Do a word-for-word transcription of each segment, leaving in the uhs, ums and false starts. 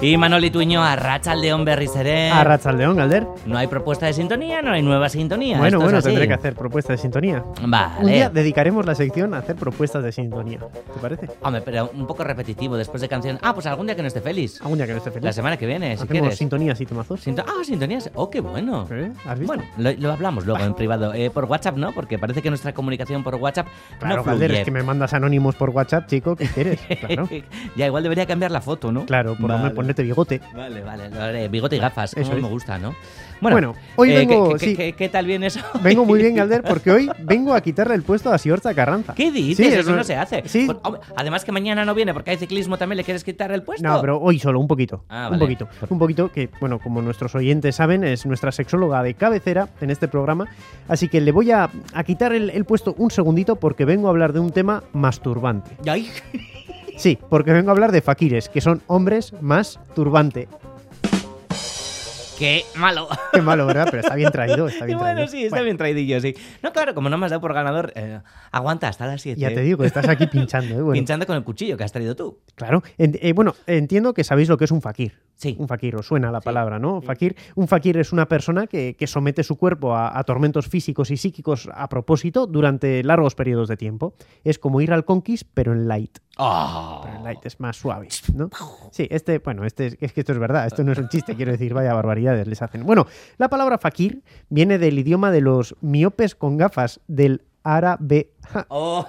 Y Manoli Tuño, arratsaldeon berriz ere. Arratsaldeon, Galder. No hay propuesta de sintonía, no hay nueva sintonía. Bueno, Esto bueno, es así. tendré que hacer propuesta de sintonía. Vale. Un día dedicaremos la sección a hacer propuestas de sintonía. ¿Te parece? Hombre, pero un poco repetitivo después de canción. Ah, pues algún día que no esté feliz. Algún día que no esté feliz. La semana que viene, si Hacemos quieres. sintonías y temazos. Sinto- ah, sintonías. Oh, qué bueno. ¿Eh? ¿Has visto? Bueno, lo, lo hablamos luego en privado. Eh, por WhatsApp no, porque parece que nuestra comunicación por WhatsApp Claro, no fluye. Galder, es que me mandas anónimos por WhatsApp, chico. ¿Qué quieres? Claro. Ya, igual debería cambiar la foto, ¿no? Claro, por lo Vale. menos ponerte bigote. Vale, vale, lo haré. Bigote y gafas, Eso como es. me gusta, ¿no? Bueno, hoy eh, vengo- ¿qué, qué- sí. qué- qué tal viene eso? Vengo muy bien, Galder, porque hoy vengo a quitarle el puesto a Siorza Carranza. ¿Qué dices? Sí, Eso es- no se hace. Sí. Pues, hombre, además que mañana no viene porque hay ciclismo, también le quieres quitar el puesto. No, pero hoy solo, un poquito. Ah, un vale. poquito. Un poquito que, bueno, como nuestros oyentes saben, es nuestra sexóloga de cabecera en este programa. Así que le voy a, a quitar el, el puesto un segundito porque vengo a hablar de un tema masturbante. Ay. Sí, porque vengo a hablar de fakires, que son hombres más turbante. Qué malo. Qué malo, ¿verdad? Pero está bien traído, está bien bueno, traído. sí, está Bueno, bien traidillo, sí. No, claro, como no me has dado por ganador, eh, aguanta hasta las siete. ya te digo, estás aquí pinchando, ¿eh? Bueno, Pinchando con el cuchillo que has traído tú. claro. En- eh, bueno, entiendo que sabéis lo que es un fakir. Sí. Un fakir, os suena la Sí. palabra, ¿no? Fakir. Un fakir es una persona que, que somete su cuerpo a, a tormentos físicos y psíquicos a propósito durante largos periodos de tiempo. Es como ir al Conquist, pero en light. Oh. Pero en light es más suave, ¿no? Sí, este, bueno, este es, es que esto es verdad, esto no es un chiste, quiero decir, vaya barbaridades les hacen. Bueno, la palabra fakir viene del idioma de los miopes con gafas, del árabe. Ja, Oh.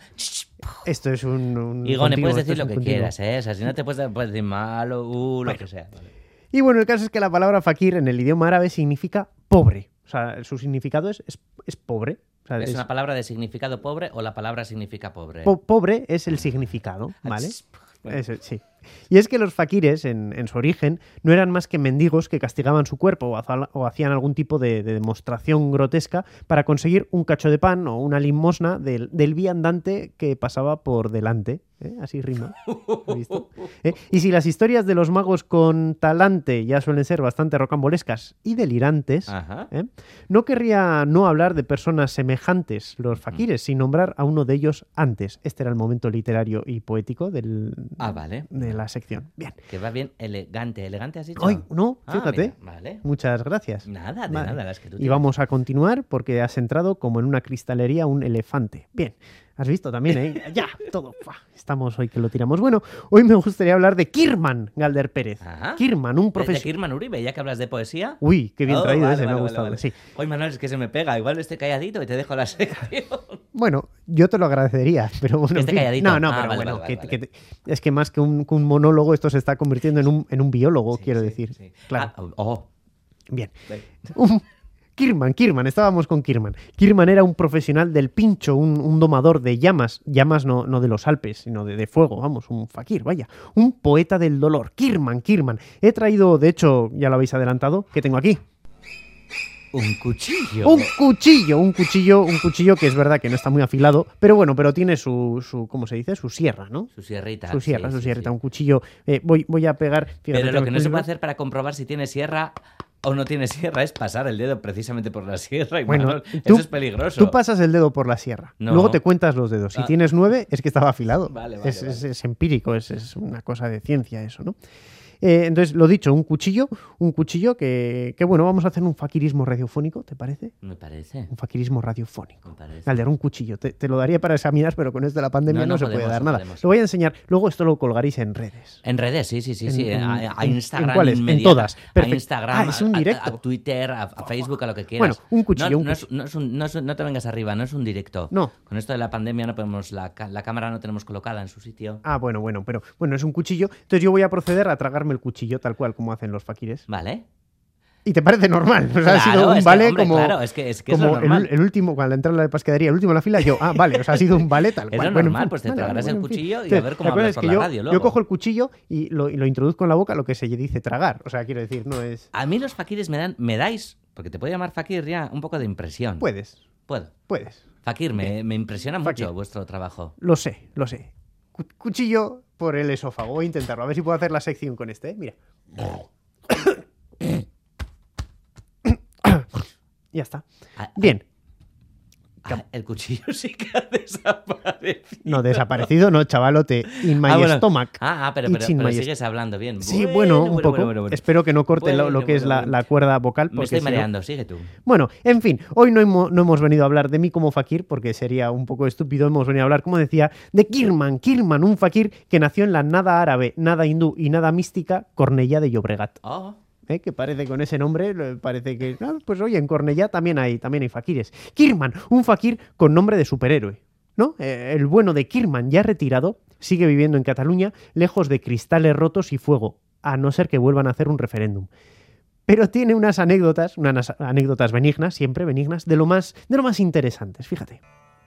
esto es un. un Igone, continuo, puedes esto decir es lo un que continuo. quieras, ¿eh? O sea, si no te puedes, puedes decir malo, uh, lo que sea. Vale. Y bueno, el caso es que la palabra fakir en el idioma árabe significa pobre. O sea, su significado es, es, es pobre. O sea, ¿Es es- una palabra de significado pobre o la palabra significa pobre? po- pobre es el significado, ¿vale? Bueno. Eso, sí. Y es que los fakires, en, en su origen, no eran más que mendigos que castigaban su cuerpo o, haza- o hacían algún tipo de, de demostración grotesca para conseguir un cacho de pan o una limosna del, del viandante que pasaba por delante. ¿Eh? Así rima. ¿Has visto? ¿Eh? Y si las historias de los magos con talante ya suelen ser bastante rocambolescas y delirantes, Ajá. ¿eh? no querría no hablar de personas semejantes, los fakires, sin nombrar a uno de ellos antes. Este era el momento literario y poético del, Ah, vale. de la sección. Bien. Que va bien elegante. ¿Elegante has dicho? Ay, no, Ah, fíjate. mira, vale. Muchas gracias. Nada, de Vale. nada, las que tú Y tienes. vamos a continuar porque has entrado como en una cristalería un elefante. Bien. Has visto también, ¿eh? Ya, todo. Fua, estamos hoy que lo tiramos. Bueno, hoy me gustaría hablar de Kirman Galder Pérez. Ajá. Kirman, un ¿De, de profesor. Kirman Uribe, ya que hablas de poesía? Uy, qué bien Oh, traído vale, ese, me vale, ha vale, gustado. vale. Sí. Hoy Manuel es que se me pega. Igual esté calladito y te dejo la sección. Bueno, yo te lo agradecería, pero bueno. Que en esté fin. calladito. No, no, Ah, pero vale, bueno, vale, que- vale, que te- es que más que un, que un monólogo, esto se está convirtiendo en un, en un biólogo, Sí, quiero sí, decir. sí. Claro. Ah, oh. Bien. Ve. Un- Kirman, Kirman, estábamos con Kirman. Kirman era un profesional del pincho, un, un domador de llamas, llamas no, no de los Alpes, sino de, de fuego, vamos, un fakir, vaya, un poeta del dolor. Kirman, Kirman. He traído, de hecho, ya lo habéis adelantado, ¿qué tengo aquí? Un cuchillo. Un cuchillo, un cuchillo, un cuchillo que es verdad que no está muy afilado, pero bueno, pero tiene su, su ¿cómo se dice? Su sierra, ¿no? Su sierrita. Su sierra, sí, su sí, sierrita, sí. un cuchillo. Eh, voy, voy a pegar. fíjate, Pero lo tengo que el no se libro. puede hacer para comprobar si tiene sierra o no tiene sierra es pasar el dedo precisamente por la sierra. Y Bueno, Manuel, tú- eso es peligroso. Tú pasas el dedo por la sierra, No. luego te cuentas los dedos. Si Ah. tienes nueve, es que estaba afilado. Vale, vale, es, es- vale. es empírico, es, es una cosa de ciencia eso, ¿no? Eh, entonces, lo dicho, un cuchillo, un cuchillo que, que, bueno, vamos a hacer un faquirismo radiofónico, ¿te parece? Me parece. Un faquirismo radiofónico. Me parece. Galder, un cuchillo. Te, te lo daría para examinar, pero con esto de la pandemia No, no, no se podemos, puede dar no nada. podemos. Lo voy a enseñar. Luego esto lo colgaréis en redes. En redes, sí, sí, sí, sí. En- en- a, a en- Instagram. ¿en cuáles? En inmediata. todas. A Perfecto. Instagram, Ah, es un a- a- directo. A, Twitter, a, a Facebook, a lo que quieras. Bueno, un cuchillo, No, un no es, no, es un- no es un- no te vengas arriba, no es un directo. No. Con esto de la pandemia no podemos, la, ca- la cámara no tenemos colocada en su sitio. Ah, bueno, bueno, pero bueno, es un cuchillo. Entonces yo voy a proceder a tragarme el cuchillo tal cual como hacen los fakires. Vale. Y te parece normal. O sea, ha Claro, sido un es que, vale hombre, como, claro, es que- es que es lo como el, normal. el último, cuando entrar a la pescadería, el último en la fila, yo, ah, vale, o sea, ha sido un vale tal Es cual. lo Bueno, en normal, fin, pues te vale, tragarás vale, el en fin. cuchillo y a Entonces, ver cómo la cosa hablas es por que la yo, radio Yo luego. cojo el cuchillo y lo, y lo introduzco en la boca, lo que se dice tragar. O sea, quiero decir, no es... A mí los fakires me dan, me dais, porque te puedo llamar fakir ya, un poco de impresión. Puedes, Puedo. puedes. Fakir, me, me impresiona Fakir. mucho vuestro trabajo. Lo sé, lo sé. Cu- cuchillo por el esófago. Voy a intentarlo. A ver si puedo hacer la sección con este, ¿eh? Mira. Ya está. A- Bien. Ah, el cuchillo sí que ha desaparecido. No, desaparecido no, chavalote. In my Ah, bueno. stomach. Ah, ah, pero, pero, It's in pero my sigues hablando bien. Sí, bueno, un poco. bueno, bueno, bueno. Espero que no corte lo, lo que Bueno, es la, bueno, la cuerda vocal. Me porque estoy si no- mareando, sigue tú. Bueno, en fin, hoy no hemos, no hemos venido a hablar de mí como fakir, porque sería un poco estúpido. Hemos venido a hablar, como decía, de Kirman. Kirman, un fakir que nació en la nada árabe, nada hindú y nada mística Cornellá de Llobregat. Oh. ¿Eh? Que parece con ese nombre, eh, parece que... ah, pues oye, en Cornellá también hay, también hay fakires. Kirman, un fakir con nombre de superhéroe. ¿No? Eh, el bueno de Kirman, ya retirado, sigue viviendo en Cataluña, lejos de cristales rotos y fuego, a no ser que vuelvan a hacer un referéndum. Pero tiene unas anécdotas, unas anécdotas benignas, siempre benignas, de lo más, de lo más interesantes, fíjate.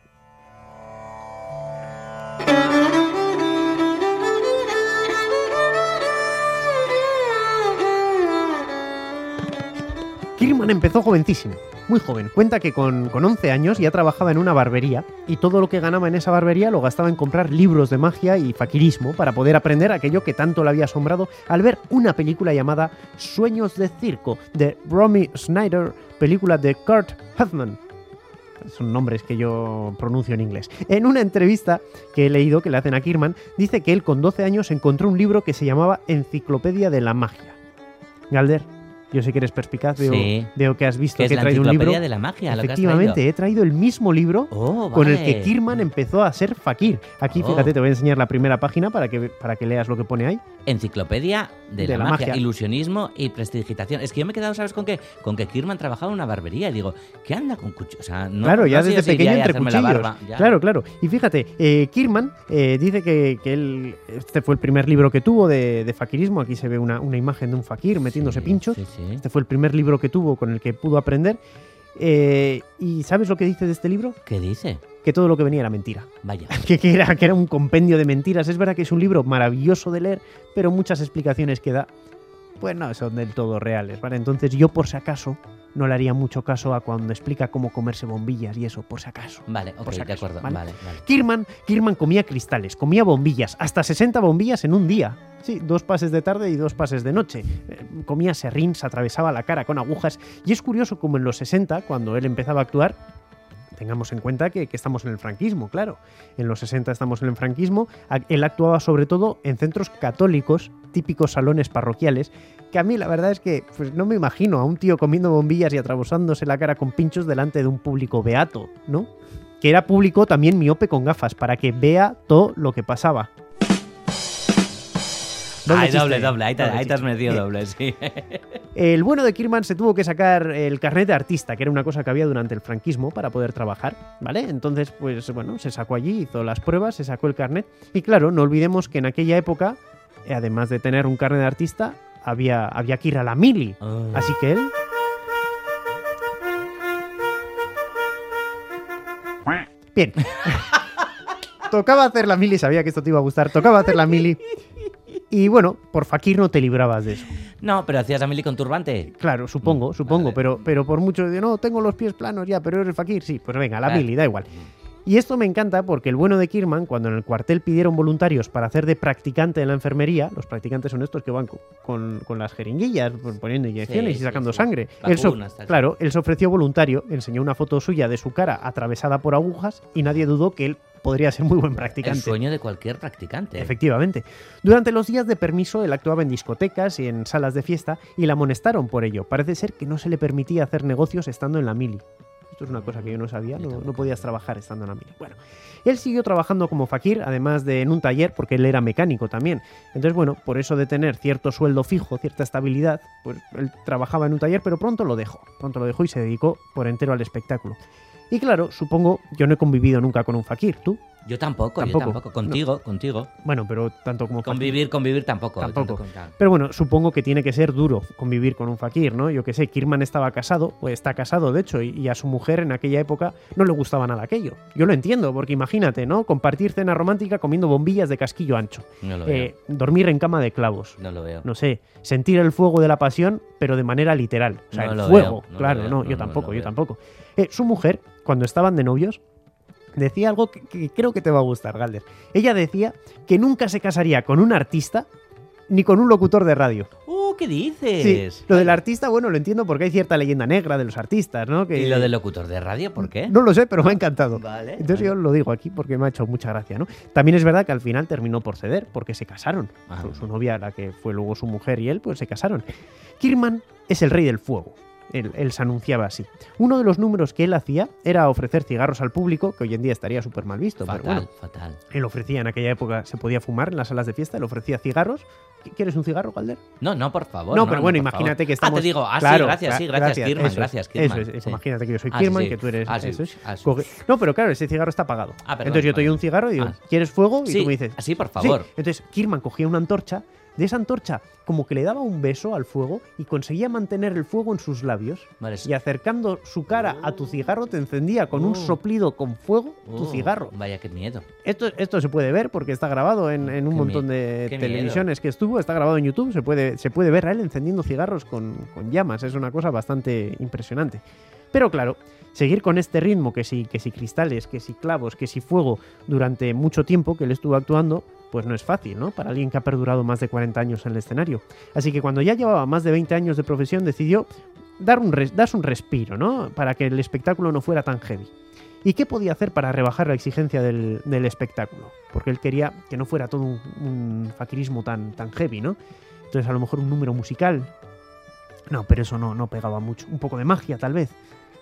Kirman empezó jovencísimo, muy joven. Cuenta que con, con once años ya trabajaba en una barbería y todo lo que ganaba en esa barbería lo gastaba en comprar libros de magia y faquirismo para poder aprender aquello que tanto le había asombrado al ver una película llamada Sueños de Circo de Romy Schneider, película de Kurt Huffman. Son nombres que yo pronuncio en inglés. En una entrevista que he leído que le hacen a Kirman, dice que él con doce años encontró un libro que se llamaba Enciclopedia de la Magia. Galder, yo sé que eres perspicaz, veo, Sí. veo que has visto Que que es he la traído un libro. enciclopedia de la magia, lo que has Efectivamente, traído. he traído el mismo libro Oh, con el vale. que Kirman empezó a ser fakir. Aquí, Oh. fíjate, te voy a enseñar la primera página para que, para que leas lo que pone ahí. Enciclopedia de, De la, la magia, magia. ilusionismo y prestidigitación. Es que yo me he quedado, ¿sabes con qué? Con que Kirman trabajaba en una barbería y digo, ¿qué anda con cuchillos? O sea, no, claro, ya no sé yo desde si iría pequeño a entre hacerme la cuchillos. barba, ya. Claro, claro. Y fíjate, eh, Kirman eh, dice que, que él, este fue el primer libro que tuvo de, de faquirismo. Aquí se ve una, una imagen de un fakir metiéndose Sí, pinchos. sí, sí. Este fue el primer libro que tuvo con el que pudo aprender. Eh, ¿Y sabes lo que dice de este libro? ¿Qué dice? Que todo lo que venía era mentira. Vaya. Que, que era, que era un compendio de mentiras. Es verdad que es un libro maravilloso de leer, pero muchas explicaciones que da, pues no son del todo reales, ¿vale? Entonces yo, por si acaso, no le haría mucho caso a cuando explica cómo comerse bombillas y eso, por si acaso. Vale, Por ok, si de acaso, acuerdo. ¿vale? Vale, vale. Kirman, Kirman comía cristales, comía bombillas, hasta sesenta bombillas en un día. Sí, dos pases de tarde y dos pases de noche. Eh, comía serrín, se atravesaba la cara con agujas. Y es curioso como en los sesenta, cuando él empezaba a actuar, tengamos en cuenta que, que estamos en el franquismo, claro. En los sesenta estamos en el franquismo. A- Él actuaba sobre todo en centros católicos, típicos salones parroquiales, que a mí la verdad es que pues, no me imagino a un tío comiendo bombillas y atravesándose la cara con pinchos delante de un público beato, ¿no? Que era público también miope con gafas, para que vea todo lo que pasaba. Doble Ay, chiste, doble, doble. Ahí te, doble ahí te has chiste. metido Bien. doble, sí. El bueno de Kirman se tuvo que sacar el carnet de artista, que era una cosa que había durante el franquismo para poder trabajar, ¿vale? Entonces, pues bueno, se sacó allí, hizo las pruebas, se sacó el carnet. Y claro, no olvidemos que en aquella época, eh, además de tener un carnet de artista, había, había que ir a la mili. Oh. Así que él... Bien. Tocaba hacer la mili, sabía que esto te iba a gustar, tocaba hacer la mili. Y bueno, por fakir no te librabas de eso. No, pero hacías a Mili con turbante. Claro, supongo, Mm, supongo, vale. pero, pero por mucho de no, tengo los pies planos ya, pero eres fakir, sí, pues venga, la Claro. mili, da igual. Y esto me encanta porque el bueno de Kirman, cuando en el cuartel pidieron voluntarios para hacer de practicante en la enfermería, los practicantes son estos que van co- con, con las jeringuillas, poniendo inyecciones Sí, y sacando sí, sí. sangre. Él se- Vacunas, tal. claro, él se ofreció voluntario, enseñó una foto suya de su cara atravesada por agujas y nadie dudó que él podría ser muy buen El practicante. sueño de cualquier practicante. Efectivamente. Durante los días de permiso, él actuaba en discotecas y en salas de fiesta y la amonestaron por ello. Parece ser que no se le permitía hacer negocios estando en la mili. Esto es una cosa que yo no sabía, Yo no, tampoco. no podías trabajar estando en la mili. Bueno, él siguió trabajando como fakir, además de en un taller, porque él era mecánico también. Entonces, bueno, por eso de tener cierto sueldo fijo, cierta estabilidad, pues él trabajaba en un taller, pero pronto lo dejó. Pronto lo dejó y se dedicó por entero al espectáculo. Y claro, supongo, yo no he convivido nunca con un fakir, ¿tú? Yo tampoco, Tampoco. yo tampoco. Contigo, contigo. Bueno, pero tanto como fakir. Convivir, convivir tampoco. Tampoco. Tanto con- Pero bueno, supongo que tiene que ser duro convivir con un fakir, ¿no? Yo que sé, Kirman estaba casado, o está casado de hecho, y, y a su mujer en aquella época no le gustaba nada aquello. Yo lo entiendo, porque imagínate, ¿no? Compartir cena romántica comiendo bombillas de casquillo ancho. No lo veo. Eh, dormir en cama de clavos. No lo veo. No sé, sentir el fuego de la pasión, pero de manera literal. O sea, No el lo fuego, veo, no lo claro, veo, no, no, yo no tampoco, lo yo veo. tampoco. Eh, su mujer, cuando estaban de novios, decía algo que, que creo que te va a gustar, Galder. Ella decía que nunca se casaría con un artista ni con un locutor de radio. Uh, No, ¿qué dices? Sí, lo del artista, bueno, lo entiendo porque hay cierta leyenda negra de los artistas, ¿no? Que... ¿Y lo del locutor de radio, por qué? No lo sé, pero me ha encantado. Vale, Entonces vale. yo lo digo aquí porque me ha hecho mucha gracia, ¿no? También es verdad que al final terminó por ceder, porque se casaron. Ah. Su, su novia, la que fue luego su mujer y él, pues se casaron. Kirman es el rey del fuego. Él, él se anunciaba así. Uno de los números que él hacía era ofrecer cigarros al público, que hoy en día estaría súper mal visto. Fatal, pero bueno, fatal. él ofrecía, en aquella época se podía fumar en las salas de fiesta, él ofrecía cigarros. ¿Quieres un cigarro, Calder? No, no, por favor. No, pero bueno, por imagínate favor. que estamos... Ah, te digo, ah, Claro, sí, gracias, sí, gra- gracias, Kirman, eso es, gracias, Kirman. Eso es, sí. imagínate que yo soy Ah, sí, Kirman, sí. que tú eres... Ah, sí, eso es. ah, sí. Coge- No, pero claro, ese cigarro está apagado. Ah, perdón, Entonces yo te doy vale. un cigarro y digo, Ah. ¿quieres fuego? Y Sí, tú me dices... sí, por Sí. favor. Entonces Kirman cogía una antorcha, de esa antorcha como que le daba un beso al fuego y conseguía mantener el fuego en sus labios. Vale, sí. Y acercando su cara a tu cigarro te encendía con un Oh. soplido con fuego tu Oh, cigarro. Vaya, qué miedo. Esto, esto se puede ver porque está grabado en, en un Qué montón mie- de qué televisiones que estuvo, está grabado en YouTube, se puede, se puede ver a él encendiendo cigarros con, con llamas, es una cosa bastante impresionante. Pero claro, seguir con este ritmo, que si, que si cristales, que si clavos, que si fuego, durante mucho tiempo que él estuvo actuando, pues no es fácil, ¿no? Para alguien que ha perdurado más de cuarenta años en el escenario. Así que cuando ya llevaba más de veinte años de profesión, decidió dar un res- darse un respiro, ¿no? Para que el espectáculo no fuera tan heavy. ¿Y qué podía hacer para rebajar la exigencia del, del espectáculo? Porque él quería que no fuera todo un, un faquirismo tan, tan heavy, ¿no? Entonces a lo mejor un número musical. No, pero eso no, no pegaba mucho. Un poco de magia, tal vez.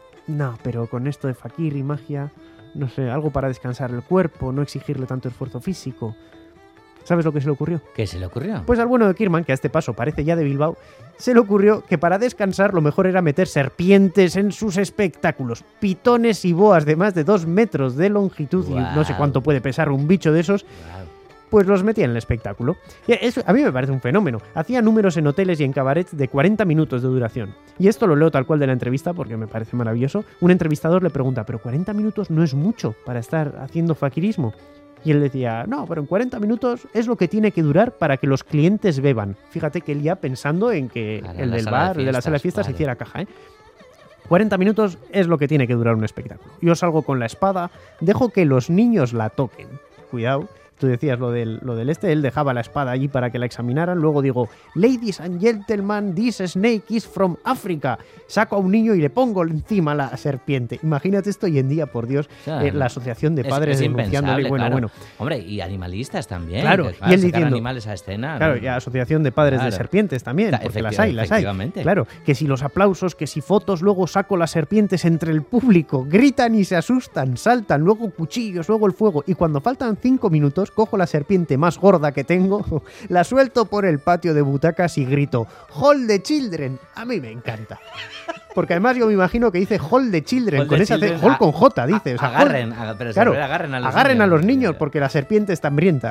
No, pero con esto de fakir y magia, no sé, algo para descansar el cuerpo, no exigirle tanto esfuerzo físico. ¿Sabes lo que se le ocurrió? ¿Qué se le ocurrió? Pues al bueno de Kirman, que a este paso parece ya de Bilbao, se le ocurrió que para descansar lo mejor era meter serpientes en sus espectáculos. Pitones y boas de más de dos metros de longitud, y no sé Guau. cuánto puede pesar un bicho de esos, Guau. pues los metía en el espectáculo. Y eso a mí me parece un fenómeno. Hacía números en hoteles y en cabarets de cuarenta minutos de duración. Y esto lo leo tal cual de la entrevista porque me parece maravilloso. Un entrevistador le pregunta, ¿pero cuarenta minutos no es mucho para estar haciendo faquirismo? Y él decía, no, pero en cuarenta minutos es lo que tiene que durar para que los clientes beban. Fíjate que él ya pensando en que Claro, el la del sala de bar, el de la sala de fiestas, fiestas, se claro. hiciera caja, ¿eh? cuarenta minutos es lo que tiene que durar un espectáculo. Yo salgo con la espada, dejo que los niños la toquen. Cuidado. Tú decías lo del, lo del este, él dejaba la espada allí para que la examinaran. Luego digo, ladies and gentlemen, this snake is from Africa. Saco a un niño y le pongo encima la serpiente. Imagínate esto hoy en día, por Dios, Claro. eh, la asociación de Es- padres es denunciándole. impensable, Bueno, claro. bueno. Hombre, y animalistas también. Claro, que, y él sacar diciendo- animales a escena. Claro, ¿no? y asociación de padres de Claro. serpientes también, Ta- porque las efecti- hay, las hay. efectivamente. Claro, que si los aplausos, que si fotos, luego saco las serpientes entre el público, gritan y se asustan, saltan, luego cuchillos, luego el fuego, y cuando faltan cinco minutos, cojo la serpiente más gorda que tengo, la suelto por el patio de butacas y grito, ¡Hold the children! A mí me encanta. Porque además yo me imagino que dice Hold the children, Hold con the esa C, children, Hold a- con J, dice. O sea, agarren, hold- aga- pero se claro, refiere a agarren a los agarren niños. a los niños porque la serpiente está hambrienta.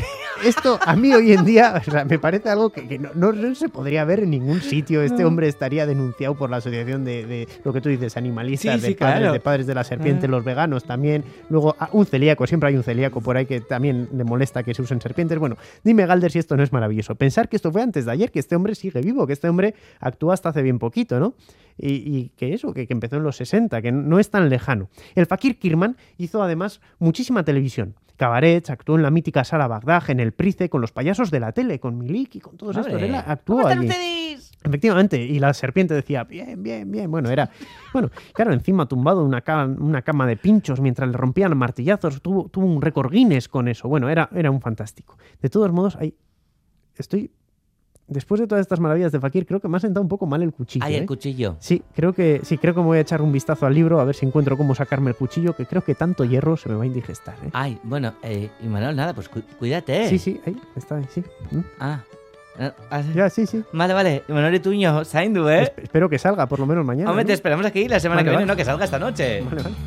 Esto a mí hoy en día o sea, me parece algo que, que no, no- no se podría ver en ningún sitio. Este hombre estaría denunciado por la asociación de, de lo que tú dices, animalistas, Sí, de, sí, padres, claro. de padres de la serpiente, Ah. los veganos también. Luego ah, un celíaco, siempre hay un celíaco por ahí que también le molesta que se usen serpientes. Bueno, dime, Galder, si esto no es maravilloso. Pensar que esto fue antes de ayer, que este hombre sigue vivo, que este hombre actúa hasta hace bien poquito, ¿no? Y, y que eso, que, que empezó en los sesenta, que no es tan lejano. El fakir Kirman hizo además muchísima televisión. Cabarets, actuó en la mítica sala Bagdad, en el Price, con los payasos de la tele, con Milik y con todos Hombre, estos. Él actuó ¿cómo están allí. ustedes? Efectivamente, y la serpiente decía, bien, bien, bien. Bueno, era, bueno, claro, encima tumbado en una, ca- una cama de pinchos mientras le rompían martillazos, tuvo, tuvo un récord Guinness con eso. Bueno, era, era un fantástico. De todos modos, hay, estoy, después de todas estas maravillas de fakir, creo que me ha sentado un poco mal el cuchillo. Ay, el ¿eh? cuchillo. Sí, creo que sí, creo que me voy a echar un vistazo al libro a ver si encuentro cómo sacarme el cuchillo, que creo que tanto hierro se me va a indigestar. ¿eh? Ay, bueno, eh, Imanol, nada, pues cu- cuídate. Sí, sí, ahí está, ahí, sí. ¿Mm? Ah. Ah, ah, Ya, sí, sí. Vale, vale. Imanol y Tuño, Saindu, ¿eh? Esp- espero que salga por lo menos mañana. Hombre, ¿no? te esperamos aquí la semana Vale, que viene, vale. no, que salga esta noche. Vale, vale.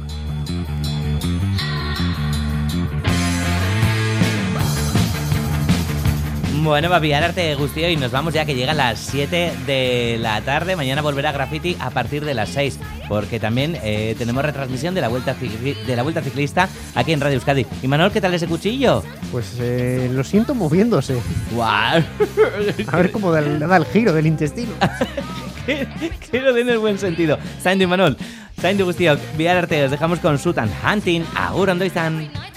Bueno, va a pillar arte Gustío y nos vamos ya que llegan las siete de la tarde. Mañana volverá Graffiti a partir de las seis, porque también eh, tenemos retransmisión de la, vuelta cicli- de la Vuelta Ciclista aquí en Radio Euskadi. Y Manuel, ¿qué tal ese cuchillo? Pues eh, lo siento moviéndose. ¡Guau! A ver cómo da, el- da el giro del intestino. que, que lo den el buen sentido. Saindu y Manuel, Saindu Gustío, Villar Arte, os dejamos con Sutan Hunting. Agur, ondo izan.